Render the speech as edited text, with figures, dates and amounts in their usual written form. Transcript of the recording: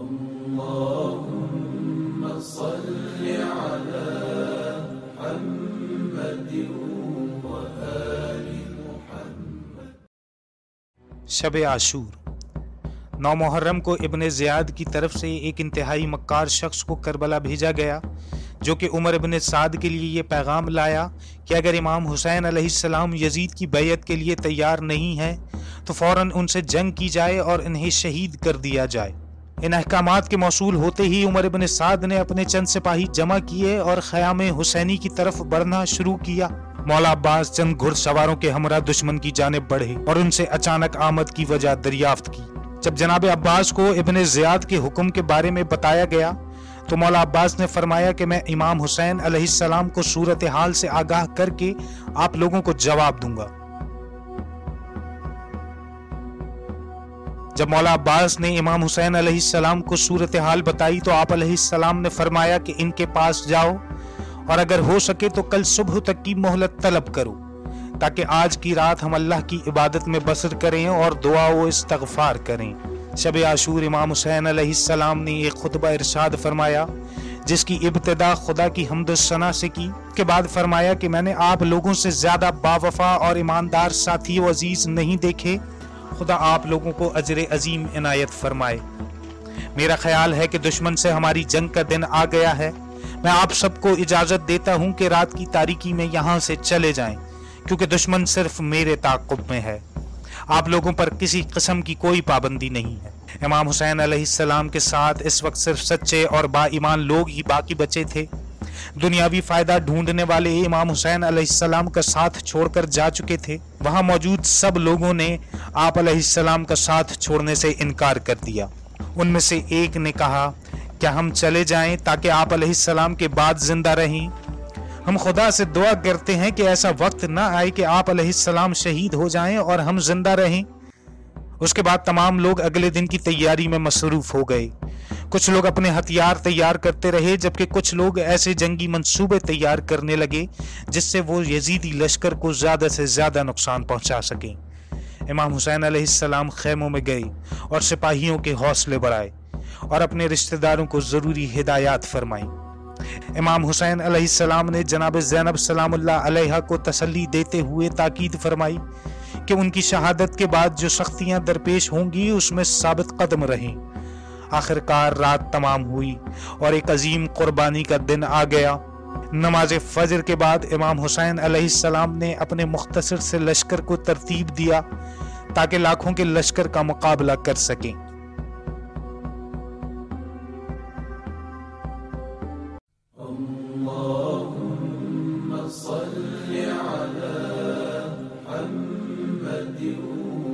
اللهم صل على محمد وآل محمد۔ شب عاشور 9 محرم کو ابن زیاد کی طرف سے ایک انتہائی مکار شخص کو کربلا بھیجا گیا، جو کہ عمر ابن سعد کے لیے یہ پیغام لایا کہ اگر امام حسین علیہ السلام یزید کی بیعت کے لیے تیار نہیں ہیں تو فوراً ان سے جنگ کی جائے اور انہیں شہید کر دیا جائے۔ ان احکامات کے موصول ہوتے ہی عمر ابن سعد نے اپنے چند سپاہی جمع کیے اور خیام حسینی کی طرف بڑھنا شروع کیا۔ مولا عباس چند گھڑ سواروں کے ہمراہ دشمن کی جانب بڑھے اور ان سے اچانک آمد کی وجہ دریافت کی۔ جب جناب عباس کو ابن زیاد کے حکم کے بارے میں بتایا گیا تو مولا عباس نے فرمایا کہ میں امام حسین علیہ السلام کو صورتحال سے آگاہ کر کے آپ لوگوں کو جواب دوں گا۔ جب مولا عباس نے امام حسین علیہ السلام کو صورتحال بتائی تو آپ علیہ السلام نے فرمایا کہ ان کے پاس جاؤ اور اگر ہو سکے تو کل صبح تک کی مہلت طلب کرو تاکہ آج کی رات ہم اللہ کی عبادت میں بسر کریں اور دعا و استغفار کریں۔ شب عاشور امام حسین علیہ السلام نے ایک خطبہ ارشاد فرمایا جس کی ابتدا خدا کی حمد و ثنا سے کی۔ کے بعد فرمایا کہ میں نے آپ لوگوں سے زیادہ باوفا اور ایماندار ساتھی و عزیز نہیں دیکھے، خدا آپ لوگوں کو اجر عظیم عنایت فرمائے۔ میرا خیال ہے کہ دشمن سے ہماری جنگ کا دن آ گیا ہے۔ میں آپ سب کو اجازت دیتا ہوں کہ رات کی تاریکی میں یہاں سے چلے جائیں، کیونکہ دشمن صرف میرے تعاقب میں ہے۔ آپ لوگوں پر کسی قسم کی کوئی پابندی نہیں ہے۔ امام حسین علیہ السلام کے ساتھ اس وقت صرف سچے اور با ایمان لوگ ہی باقی بچے تھے۔ دنیاوی فائدہ ڈھونڈنے والے امام حسین علیہ السلام کا ساتھ چھوڑ کر جا چکے تھے۔ وہاں موجود سب لوگوں نے آپ علیہ السلام کا ساتھ چھوڑنے سے انکار کر دیا۔ ان میں سے ایک نے کہا کیا ہم چلے جائیں تاکہ آپ علیہ السلام کے بعد زندہ رہیں؟ ہم خدا سے دعا کرتے ہیں کہ ایسا وقت نہ آئے کہ آپ علیہ السلام شہید ہو جائیں اور ہم زندہ رہیں۔ اس کے بعد تمام لوگ اگلے دن کی تیاری میں مصروف ہو گئے۔ کچھ لوگ اپنے ہتھیار تیار کرتے رہے جبکہ کچھ لوگ ایسے جنگی منصوبے تیار کرنے لگے جس سے وہ یزیدی لشکر کو زیادہ سے زیادہ نقصان پہنچا سکیں۔ امام حسین علیہ السلام خیموں میں گئے اور سپاہیوں کے حوصلے بڑھائے اور اپنے رشتہ داروں کو ضروری ہدایات فرمائیں۔ امام حسین علیہ السلام نے جناب زینب سلام اللہ علیہا کو تسلی دیتے ہوئے تاکید فرمائی کہ ان کی شہادت کے بعد جو سختیاں درپیش ہوں گی اس میں ثابت قدم رہیں۔ آخر کار رات تمام ہوئی اور ایک عظیم قربانی کا دن آ گیا۔ نماز فجر کے بعد امام حسین علیہ السلام نے اپنے مختصر سے لشکر کو ترتیب دیا تاکہ لاکھوں کے لشکر کا مقابلہ کر سکیں۔ اللهم صل على محمد